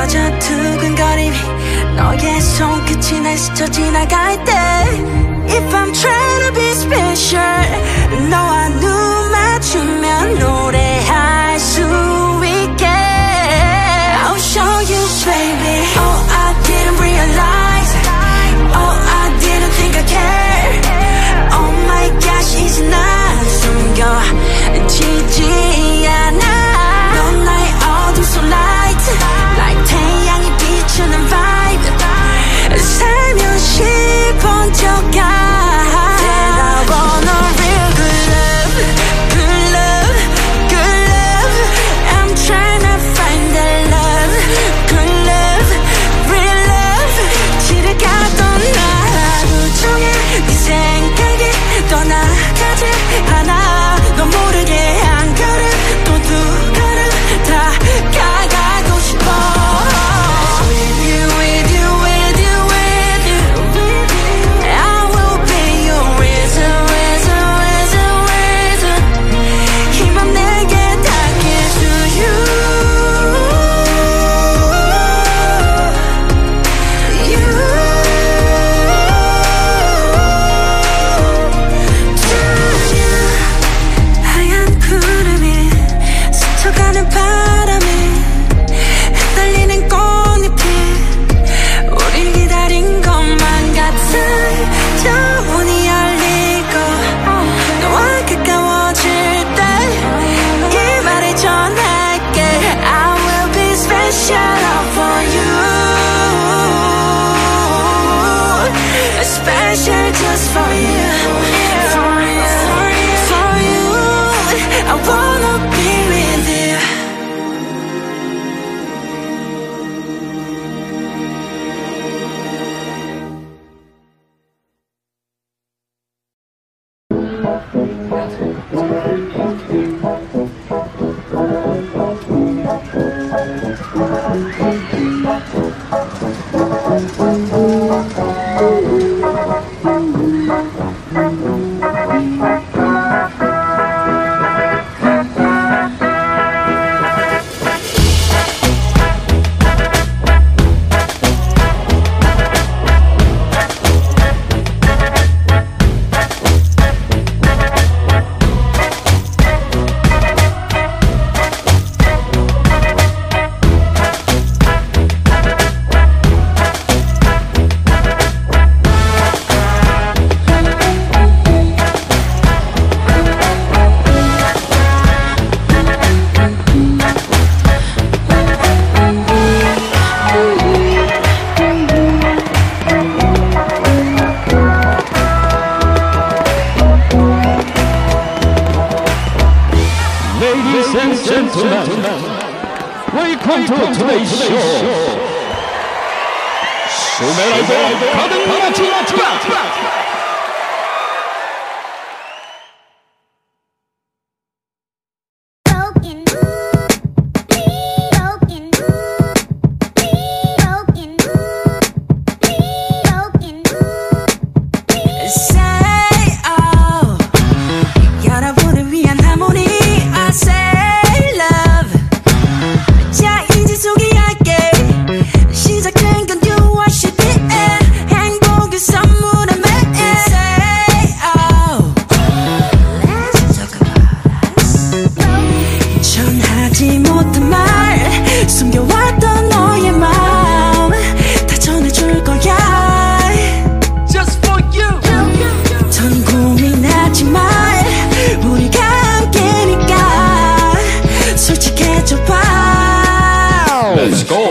꺼져 두근거림이 너의 손끝이 날 스쳐 지나갈 때 If I'm trying to be special 너와 눈 맞추면 노래할 수 있게 I'll show you baby Oh I didn't realize Oh I didn't think I care Oh my gosh 이제 난 숨겨지지 않아 넌 나의 어둠 속 light Like 태양이 비추는 vibe 살며시 번져가 That I want a real good love Good love, good love I'm trying to find that love Good love, real love 길을 가던 하루 종일 네 생각이 떠나가지 않아 너 모르게 한 걸음 또 두 걸음 다가가고 싶어 With you, with you, with you, with you I will be your reason, reason, reason, reason 힘없 내게 닿게 to you You to you 하얀 구름이 스쳐가는 바람에 흩날리는 꽃잎이 우릴 기다린 것만 같은 저 문이 열리고 너와 가까워질 때 이 말을 전할게 I will be special for you Special just for you For you, for you I wanna be with you Ladies and gentlemen, welcome to today's show. 수메라이더 가득 마치라. Let's go.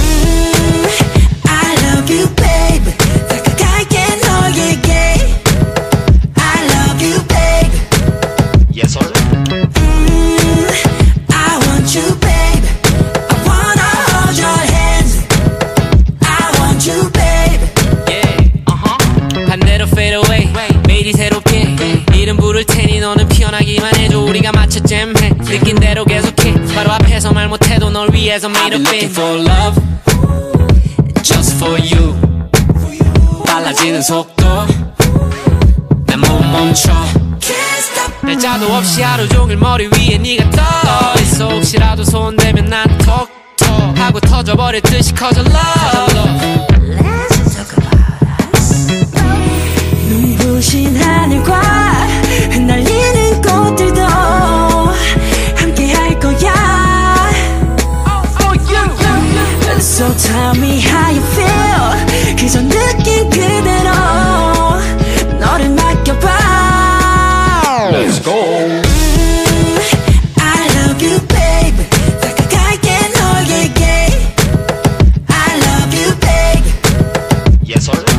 I love you, babe. 다가갈게 너에게. I love you, babe. Yes, sir. I want you, babe. I wanna hold your hands. I want you, babe. Yeah, 반대로 fade away. 매일이 새롭게. 이름 부를 테니 너는 피어나기만 해줘. 우리가 맞춰 잼해. 느낀 대로 계속해. 바로 앞에서 말 못해도 널 위해서 made a fit. I've been looking for love, just for you. 빨라지는 속도, 내 몸 멈춰. 날짜도 없이 하루 종일 머리 위에 네가 떠 있어. 혹시라도 손대면 난 톡톡 하고 터져버려. 버렸듯이 cause of love. Let's talk about us. 눈부신 하늘과 흩날리는 꽃들도 함께 할 거야. So tell me how you feel. 그저 느낀 그대로 너를 맡겨봐. Let's go. I love you, baby. 다가갈게 너에게. I love you, baby. Yes, sir.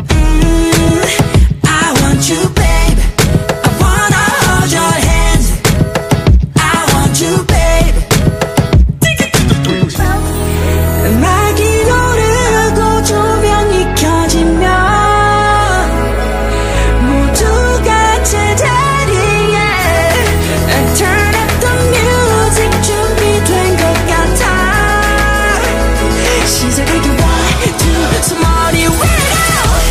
I want you, baby. I wanna hold your hands. I want you, baby. 음악이 오르고 조명이 켜지면 모두가 제자리에 And turn up the music 준비된 것 같아. 시작할게 1, 2 somebody wake up.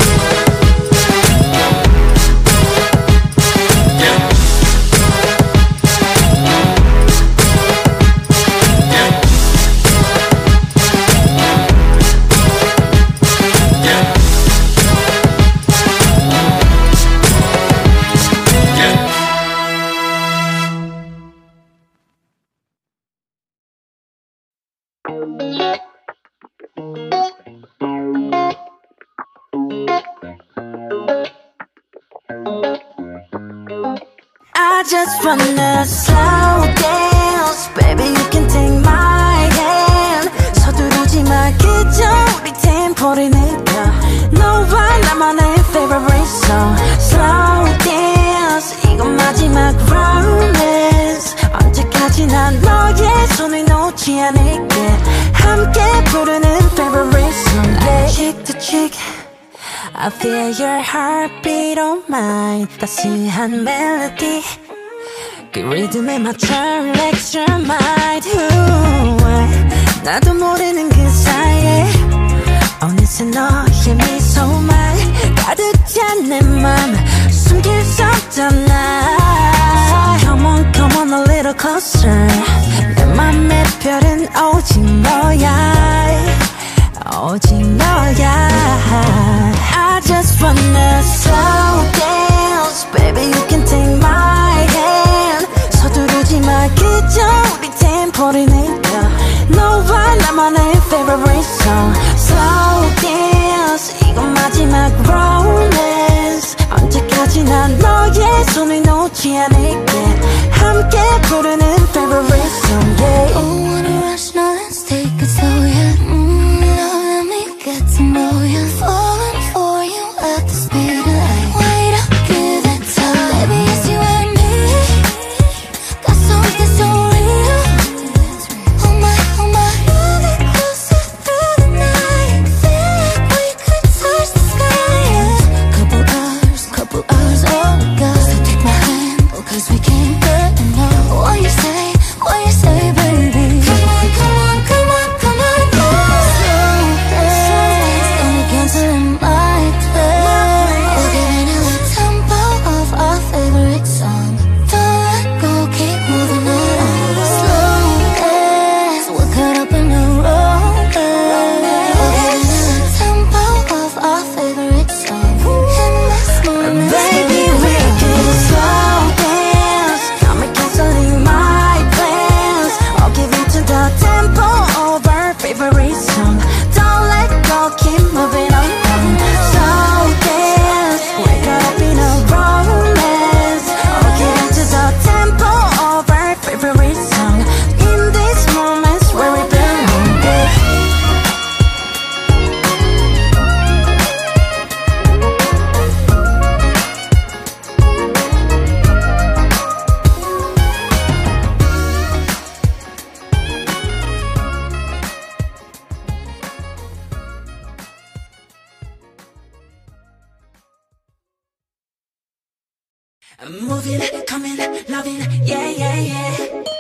I just wanna slow dance. Baby, you can take my hand. 서두르지 마, 그저 우리 템포를 느껴. 너와 나만의 favorite song. Slow dance. 이건 마지막 romance. 언제까지나 너의 손을 놓지 않을게. 함께 부르는 favorite song. Yeah. Cheek to cheek. I feel your heartbeat on mine. 따스한 멜로디 그 리듬에 맞춰 relax your mind. 나도 모르는 그 사이에 어느새 너의 미소만 가득 찬 내 맘 숨길 수 없잖아. Come on a little closer. 내 맘의 별은 오직 너야. 오직 너야. I just wanna slow dance. Baby, you can take my hand. 서두르지 마, 그저 우리 템포를 느껴. 너와 나만의 favorite song. Slow dance. 이건 마지막 romance. 언제까지나 너의 손을 놓지 않을게. 함께 부르는 favorite song. Yeah. Oh, wanna rush, now let's take it slow, yeah. Let me get to know you. Falling for you at the speed of light. Wait up, give it time. Baby, it's you and me. Got something so real. Oh my, you'll get closer through the night. Feel like we could touch the sky, yeah. Couple hours, all we got. So take my hand, because we can't get enough. What you say, baby? Come on, come on, come on, come on, slow dance. Gonna cancel in my place. We're getting in the tempo of our favorite song. Don't let go, keep moving on. Slow dance, we're caught up in the romance. We're getting in the tempo of our favorite song. In this moment, Baby, we can slow dance. Got me canceling my plans. I'll give in to the tempo of our favorite song. Don't let go, keep moving on. Slow dance, wake up in a romance. I'll give in to the tempo of our favorite song. In these moments where we belong, yeah. I'm moving, coming, loving, yeah, yeah, yeah.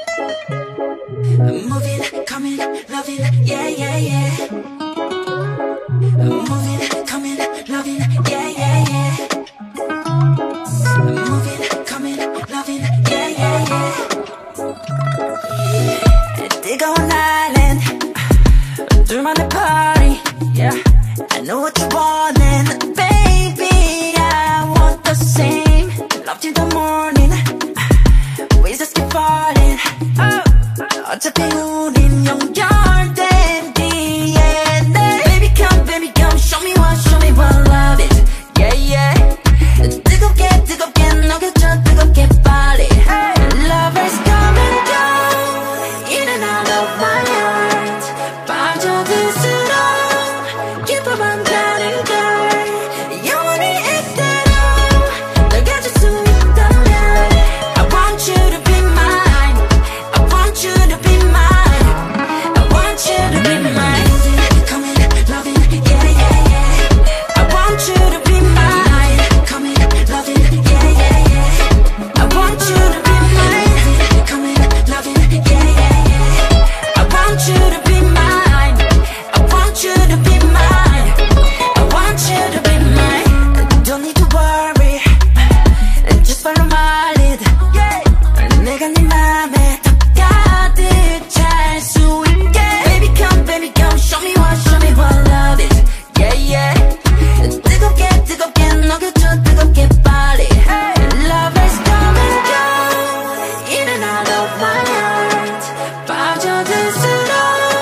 I'm moving, coming, loving, yeah, yeah, yeah. I'm moving, coming, loving, yeah, yeah, yeah. I'm moving, coming, loving, yeah, yeah, yeah. 뜨거운 날엔 둘만의 party, yeah. I know what you want and baby I want the same. Love till the morning, we just keep falling. 어차피 우린 연결된 DNA. Baby come, show me what love is. Yeah, yeah. 뜨겁게 녹여줘 뜨겁게 빨리. Lovers come and go, in and out of my heart. 빠져들수록 기쁨만 가는 걸. 영원히 이대로 널 가질 수 있다면 I want you to be mine. I want you to be mine. I want you to be mine. Come in, loving, yeah, yeah, yeah. I want you to be mine. Come in, loving, yeah, yeah, yeah. I want you to be mine. Come in, loving, yeah, yeah, yeah. I want you to be mine. I want you to be mine. I want you to be mine. Don't need to worry. Just follow my lead. 내가 네 맘에 더 가득 찰 수 있게. Baby come, show me what love is. Yeah, yeah. 뜨겁게 녹여줘 뜨겁게 빨리. Lovers come and go, in and out of my heart. 빠져들수록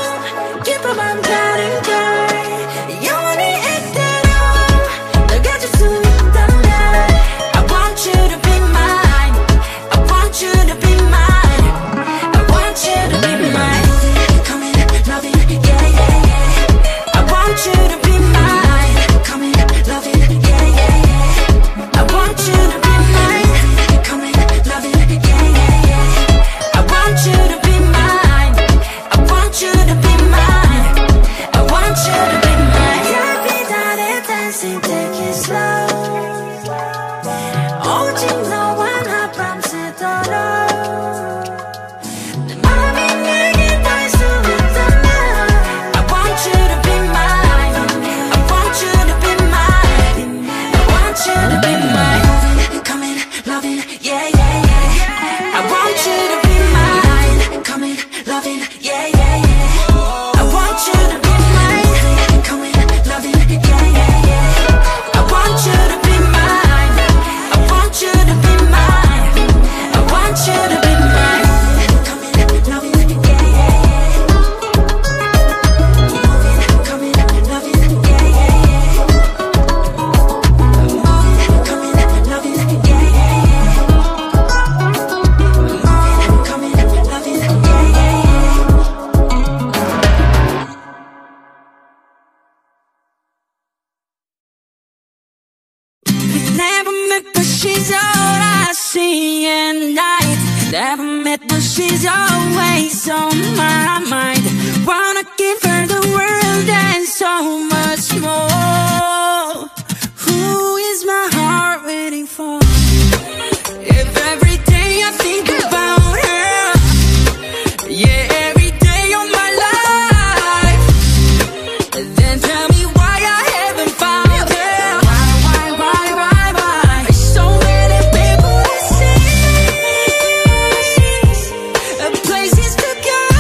기쁨만 가는 걸. 영원히 이대로 널 가질 수 있다면 I want you to be mine. I want you to be mine. I want you to be mine. Come in, loving, yeah, yeah, yeah. I want you to be mine. Come in, loving, yeah, yeah, yeah. I want you to be mine. Come in, loving, yeah, yeah, yeah. I want you to be mine. I want you to be mine. I want you to be mine. 별빛 아래 dancing, take it slow. 오직 너와 나 밤새도록. 내 맘이 내게 닿을 수 있다면 I want you to be mine. I want you to be mine. I want you to be mine. Come in, loving, yeah, yeah, yeah. I want you to be mine. Come in, loving, yeah, yeah, yeah. I want you to be mine. Come in, loving, yeah, yeah, yeah. I want you to be mine. I want you to be mine. I want you to be mine. Come in, loving, yeah, yeah, yeah. Come in, loving, yeah, yeah, yeah. Come in, loving, yeah, yeah, yeah. Come in, loving, yeah, yeah, yeah. We never met, but she's all I see at night. Never met, but she's always on my mind. Wanna give her the world and so much more. Who is my heart waiting for? If every day I think about her, yeah, every day of my life, then tell me why I haven't found her. Why? There's so many people to see, places to go.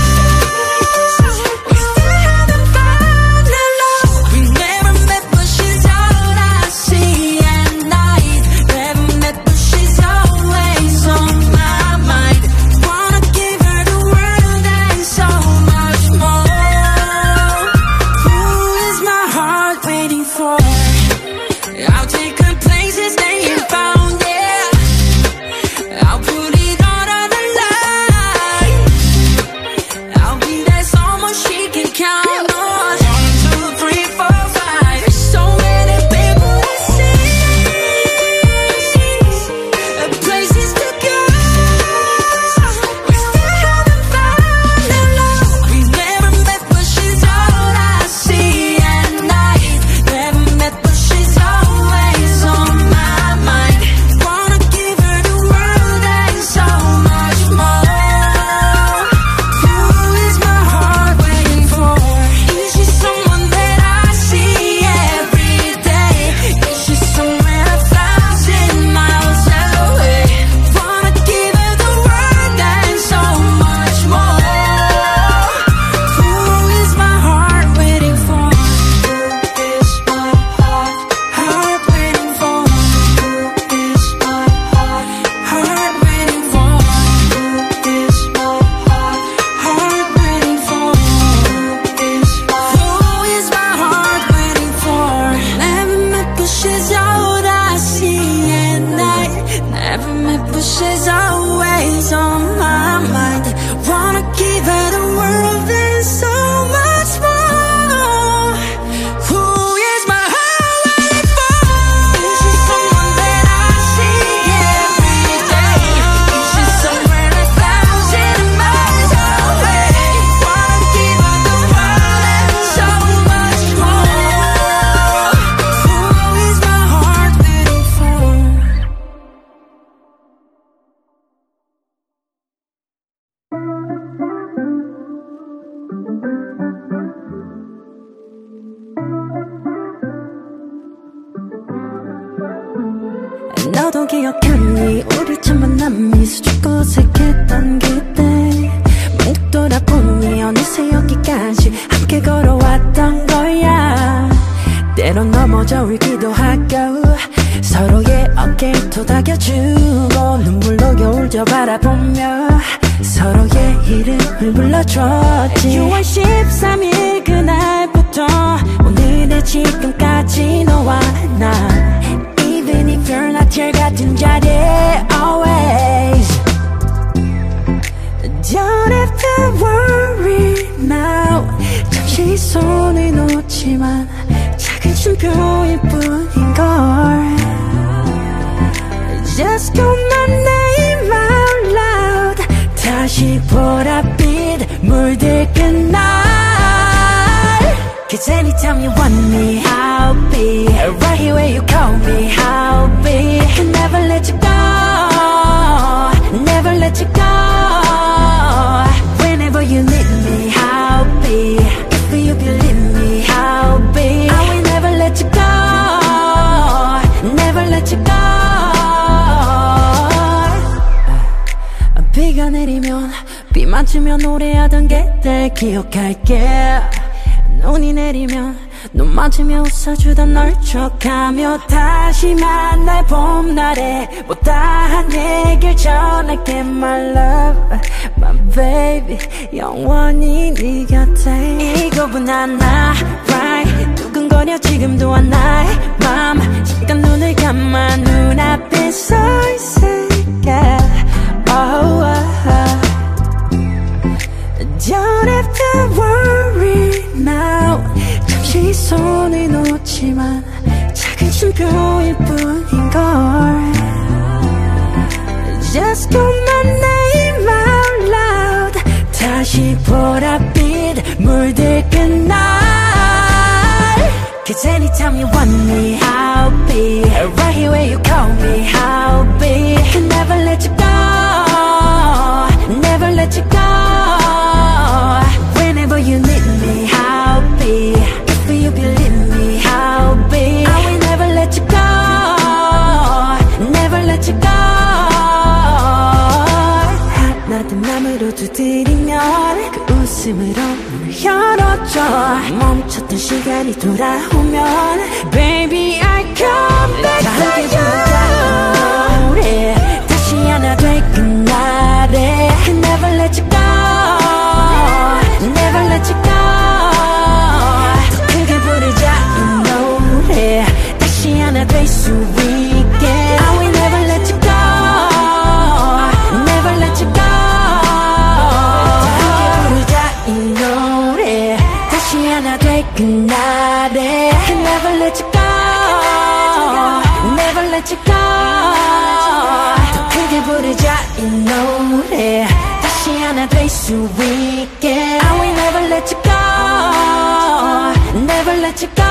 너도 기억하니 우리 첫 만남이 수줍고 어색했던 그때 문득 돌아보니 어느새 여기까지 함께 걸어왔던 거야. 때론 넘어져 울기도 하고 서로의 어깨에 토닥여주고 눈물로 겨울 저 바라보며 서로의 이름을 불러줬지. 6월 13일 그날부터 오늘의 지금까지 너와 나 Even if you're not here 같은 자리에 always Don't have to worry now. 잠시 손을 놓지만 작은 쉼표일 뿐인걸. Just call my name out loud. 다시 보랏빛 물들끈 날. Cause anytime you want me I'll be right here where you call me. I'll be never let you go, never let you go. Whenever you need me I'll be. If you believe me I'll be. I will never let you go, never let you go. 비가 내리면 비 맞으며 노래하던 그때 기억할게. 눈이 내리면 눈 맞으며 웃어주던 널 촉하며 다시 만날 봄날에 못다한 얘길 전할게. My love, my baby, 영원히 네 곁에. 이거보단 나 right. 두근거려 지금도 나의 맘. 잠깐 눈을 감아 눈앞에 서 있을게. Oh, Don't have to worry now. 잠시 손을 놓지만 작은 쉼표일 뿐인걸. Just call my name out loud. 다시 보랏빛 물들끈 날. Cause anytime you want me I'll be right here where you call me. I'll be never let you go, never let you go. Whenever you need me I'll be. If you believe me I'll be. I will never let you go, never let you go. 하나든 마음으로 두드리면 그 웃음으로 문을 열어줘. 멈췄던 시간이 돌아오면 Baby I come back for you. 노래 다시 하나 될 그날에 Never let you go, never let you go. 더 크게 부르자 이 노래 다시 하나 될 수 있게. I will never let you go, never let you go. 더 크게 부르자 이 노래 다시 하나 될 그날에 Never let you go, never let you go. 더 크게 부르자 이 노래 다시 하나 될 수 있게. I will never let you go, never let you go.